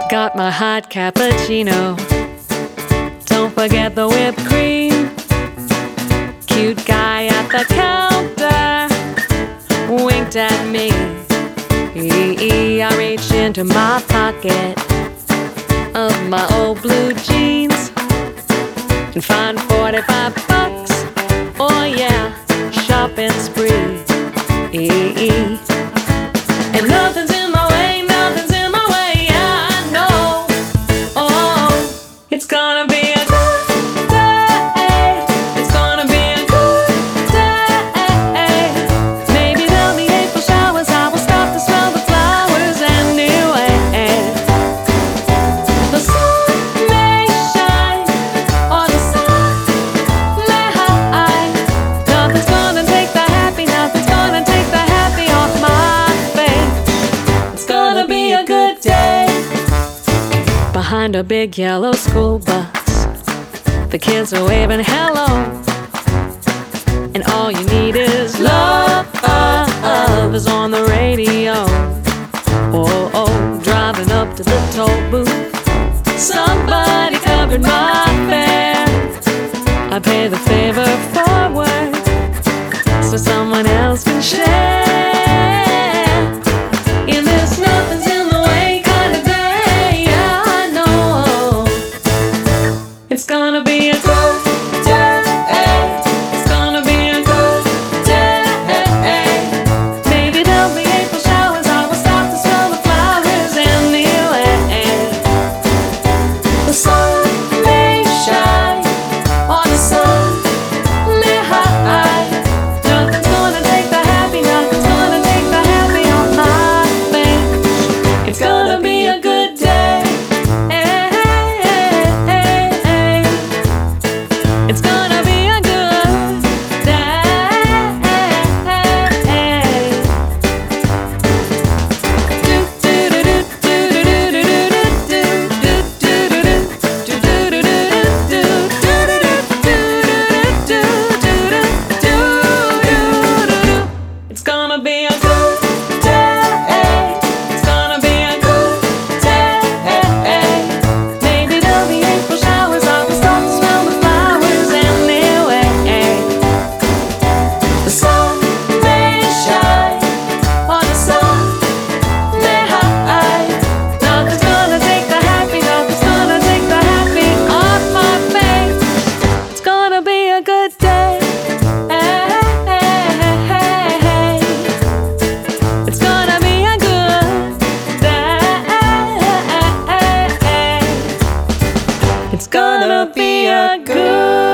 Got my hot cappuccino. Don't forget the whipped cream. Cute guy at the counter winked at me. I reached into my pocket of my old blue jeans and found 45 bucks. Oh yeah, shopping spree. And nothing's in my way, nothing's in my way, yeah, I know. Oh, it's gonna be a good day. It's gonna be a good day. Maybe there'll be April showers. I will stop to smell the flowers anyway. The sun may shine or the sun may hide. Nothing's gonna take the happy, nothing's gonna take the happy off my face. It's gonna be a good day. Behind a big yellow school bus, the kids are waving hello, and all you need is love is on the radio. Oh, oh, driving up to the toll booth, somebody covered my fare. I pay the favor forward so someone else can share. In this nothing's in the way kind of day, yeah, I know. It's gonna be a good day. It's gonna be a good day. Maybe there'll be April showers. I will stop to smell the flowers anyway. The sun may shine or the sun may hide. Nothing's gonna take the happy, nothing's gonna take the happy off my face. It's gonna be a good day. It's gonna be a good day. It's gonna be a good day. It's gonna be a good day. Maybe there'll be April showers. I will start to smell the flowers anyway. The sun may shine or the sun may hide. Nothing's gonna take the happy, nothing's gonna take the happy off my face. It's gonna be a good day. It's gonna be a good day. It's gonna be a good